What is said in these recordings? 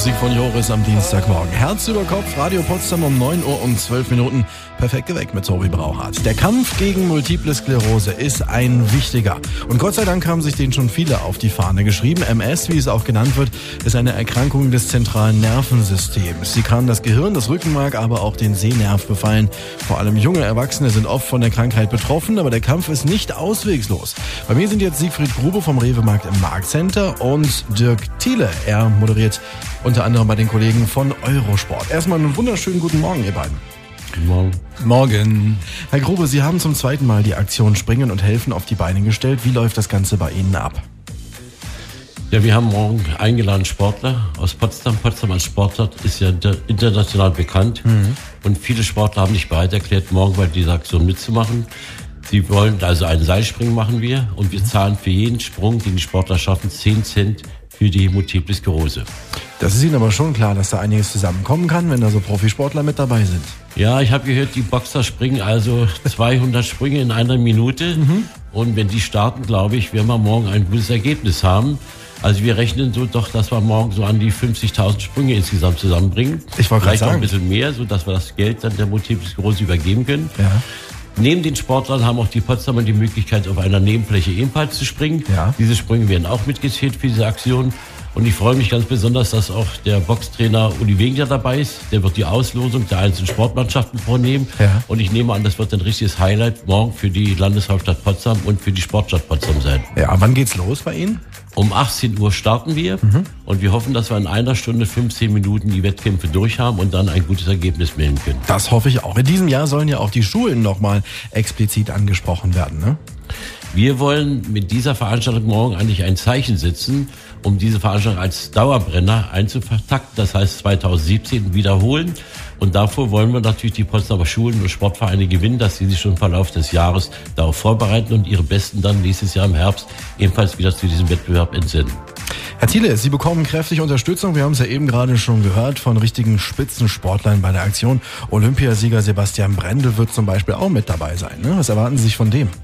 Musik von Joris am Dienstagmorgen. Herz über Kopf, Radio Potsdam um 9 Uhr und 12 Minuten. Perfekt geweckt mit Tobi Brauchart. Der Kampf gegen Multiple Sklerose ist ein wichtiger. Und Gott sei Dank haben sich den schon viele auf die Fahne geschrieben. MS, wie es auch genannt wird, ist eine Erkrankung des zentralen Nervensystems. Sie kann das Gehirn, das Rückenmark, aber auch den Sehnerv befallen. Vor allem junge Erwachsene sind oft von der Krankheit betroffen, aber der Kampf ist nicht auswegslos. Bei mir sind jetzt Siegfried Grube vom Rewe-Markt im Marktcenter und Dirk Thiele. Er moderiert unter anderem bei den Kollegen von Eurosport. Erstmal einen wunderschönen guten Morgen, ihr beiden. Morgen. Herr Grube, Sie haben zum zweiten Mal die Aktion Springen und Helfen auf die Beine gestellt. Wie läuft das Ganze bei Ihnen ab? Ja, wir haben morgen eingeladen Sportler aus Potsdam. Potsdam als Sportstadt ist ja international bekannt. Und viele Sportler haben sich bereit erklärt, morgen bei dieser Aktion mitzumachen. Sie wollen also einen Seilspringen machen wir und wir zahlen für jeden Sprung, den die Sportler schaffen, 10 Cent für die Multiple Sklerose. Das ist Ihnen aber schon klar, dass da einiges zusammenkommen kann, wenn da so Profisportler mit dabei sind. Ja, ich habe gehört, die Boxer springen also 200 Sprünge in einer Minute. Und wenn die starten, glaube ich, werden wir morgen ein gutes Ergebnis haben. Also wir rechnen so doch, dass wir morgen so an die 50.000 Sprünge insgesamt zusammenbringen. Ich wollte gerade sagen. Vielleicht noch ein bisschen mehr, sodass wir das Geld dann der Multiple Sklerose übergeben können. Ja. Neben den Sportlern haben auch die Potsdamer die Möglichkeit, auf einer Nebenfläche ebenfalls zu springen. Ja. Diese Sprünge werden auch mitgezählt für diese Aktion. Und ich freue mich ganz besonders, dass auch der Boxtrainer Uli Wegener dabei ist. Der wird die Auslosung der einzelnen Sportmannschaften vornehmen. Ja. Und ich nehme an, das wird ein richtiges Highlight morgen für die Landeshauptstadt Potsdam und für die Sportstadt Potsdam sein. Ja, wann geht's los bei Ihnen? Um 18 Uhr starten wir und wir hoffen, dass wir in einer Stunde 15 Minuten die Wettkämpfe durchhaben und dann ein gutes Ergebnis melden können. Das hoffe ich auch. In diesem Jahr sollen ja auch die Schulen nochmal explizit angesprochen werden, ne? Wir wollen mit dieser Veranstaltung morgen eigentlich ein Zeichen setzen, um diese Veranstaltung als Dauerbrenner einzutakten, das heißt 2017 wiederholen. Und davor wollen wir natürlich die Potsdamer Schulen und Sportvereine gewinnen, dass sie sich schon im Verlauf des Jahres darauf vorbereiten und ihre Besten dann nächstes Jahr im Herbst ebenfalls wieder zu diesem Wettbewerb entsenden. Herr Thiele, Sie bekommen kräftig Unterstützung. Wir haben es ja eben gerade schon gehört von richtigen Spitzensportlern bei der Aktion. Olympiasieger Sebastian Brendel wird zum Beispiel auch mit dabei sein, ne? Was erwarten Sie sich von dem?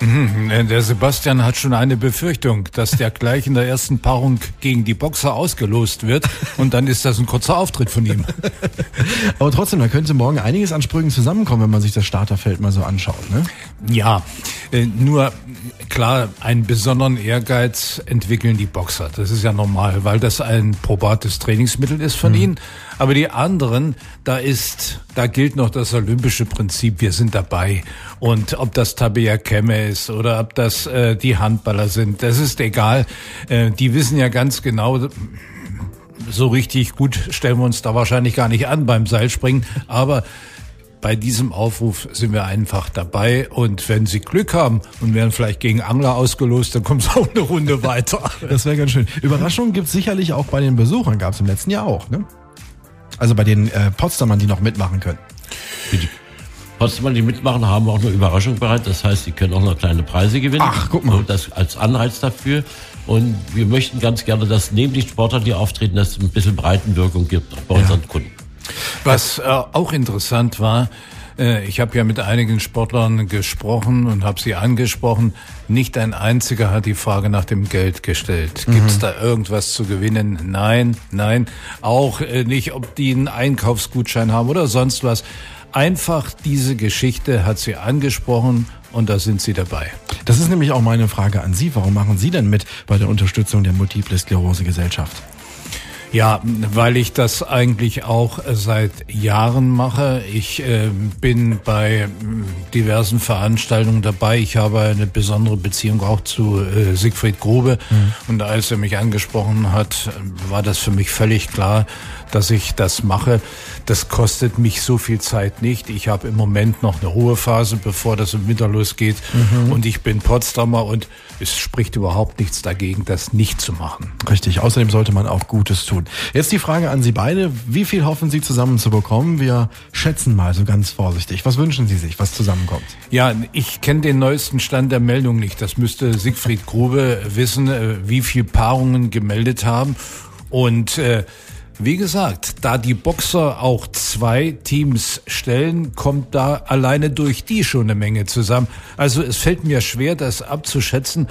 Der Sebastian hat schon eine Befürchtung, dass der gleich in der ersten Paarung gegen die Boxer ausgelost wird und dann ist das ein kurzer Auftritt von ihm. Aber trotzdem, da könnte morgen einiges an Sprüngen zusammenkommen, wenn man sich das Starterfeld mal so anschaut, ne? Ja, nur klar, einen besonderen Ehrgeiz entwickeln die Boxer. Das ist ja normal, weil das ein probates Trainingsmittel ist von ihnen. Aber die anderen, da gilt noch das olympische Prinzip, wir sind dabei. Und ob das Tabea Kemme ist oder ob das die Handballer sind, das ist egal. Die wissen ja ganz genau, so richtig gut stellen wir uns da wahrscheinlich gar nicht an beim Seilspringen, aber bei diesem Aufruf sind wir einfach dabei und wenn Sie Glück haben und werden vielleicht gegen Angler ausgelost, dann kommt es auch eine Runde weiter. Das wäre ganz schön. Überraschungen gibt es sicherlich auch bei den Besuchern, gab es im letzten Jahr auch, ne? Also bei den Potsdamern, die noch mitmachen können. Für die Potsdamer, die mitmachen, haben wir auch eine Überraschung bereit. Das heißt, sie können auch noch kleine Preise gewinnen. Ach, guck mal. Und das als Anreiz dafür. Und wir möchten ganz gerne, dass neben den Sportlern, die auftreten, dass es ein bisschen Breitenwirkung gibt, auch bei unseren Kunden. Was auch interessant war, ich habe ja mit einigen Sportlern gesprochen und habe sie angesprochen. Nicht ein einziger hat die Frage nach dem Geld gestellt. Gibt es da irgendwas zu gewinnen? Nein. Auch nicht, ob die einen Einkaufsgutschein haben oder sonst was. Einfach diese Geschichte hat sie angesprochen und da sind sie dabei. Das ist nämlich auch meine Frage an Sie. Warum machen Sie denn mit bei der Unterstützung der Multiple Sklerose Gesellschaft? Ja, weil ich das eigentlich auch seit Jahren mache. Ich bin bei diversen Veranstaltungen dabei. Ich habe eine besondere Beziehung auch zu Siegfried Grube. Und als er mich angesprochen hat, war das für mich völlig klar, dass ich das mache. Das kostet mich so viel Zeit nicht. Ich habe im Moment noch eine Ruhephase, bevor das im Winter losgeht. Und ich bin Potsdamer und es spricht überhaupt nichts dagegen, das nicht zu machen. Richtig, außerdem sollte man auch Gutes tun. Jetzt die Frage an Sie beide. Wie viel hoffen Sie zusammenzubekommen? Wir schätzen mal so ganz vorsichtig. Was wünschen Sie sich, was zusammenkommt? Ja, ich kenne den neuesten Stand der Meldung nicht. Das müsste Siegfried Grube wissen, wie viel Paarungen gemeldet haben. Und wie gesagt, da die Boxer auch 2 Teams stellen, kommt da alleine durch die schon eine Menge zusammen. Also es fällt mir schwer, das abzuschätzen.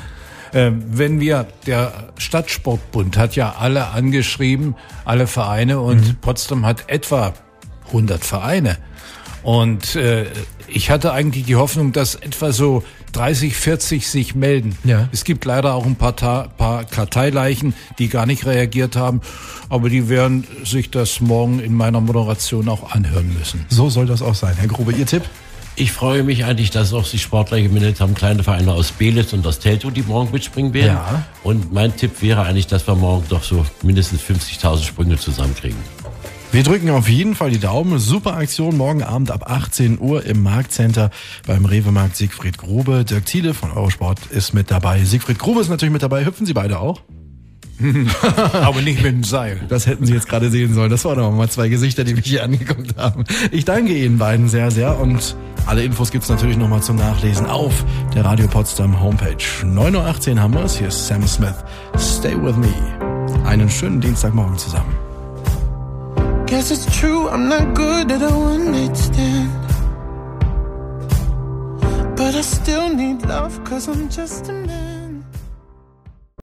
Wenn der Stadtsportbund hat ja alle angeschrieben, alle Vereine, und Potsdam hat etwa 100 Vereine. Und ich hatte eigentlich die Hoffnung, dass etwa so 30, 40 sich melden. Ja. Es gibt leider auch ein paar Karteileichen, die gar nicht reagiert haben, aber die werden sich das morgen in meiner Moderation auch anhören müssen. So soll das auch sein. Herr Grube, Ihr Tipp? Ich freue mich eigentlich, dass auch die Sportler gemeldet haben, kleine Vereine aus Belitz und aus Teltow, die morgen mitspringen werden. Ja. Und mein Tipp wäre eigentlich, dass wir morgen doch so mindestens 50.000 Sprünge zusammenkriegen. Wir drücken auf jeden Fall die Daumen. Super Aktion morgen Abend ab 18 Uhr im Marktcenter beim Rewe-Markt Siegfried Grube. Dirk Thiele von Eurosport ist mit dabei. Siegfried Grube ist natürlich mit dabei. Hüpfen Sie beide auch? Aber nicht mit dem Seil. Das hätten Sie jetzt gerade sehen sollen. Das waren aber mal zwei Gesichter, die mich hier angeguckt haben. Ich danke Ihnen beiden sehr, sehr. Und alle Infos gibt's natürlich nochmal zum Nachlesen auf der Radio Potsdam Homepage. 9.18 Uhr haben wir's. Hier ist Sam Smith. Stay with me. Einen schönen Dienstagmorgen zusammen. Guess it's true, I'm not good at a one-night stand, but I still need love, 'cause I'm just a man.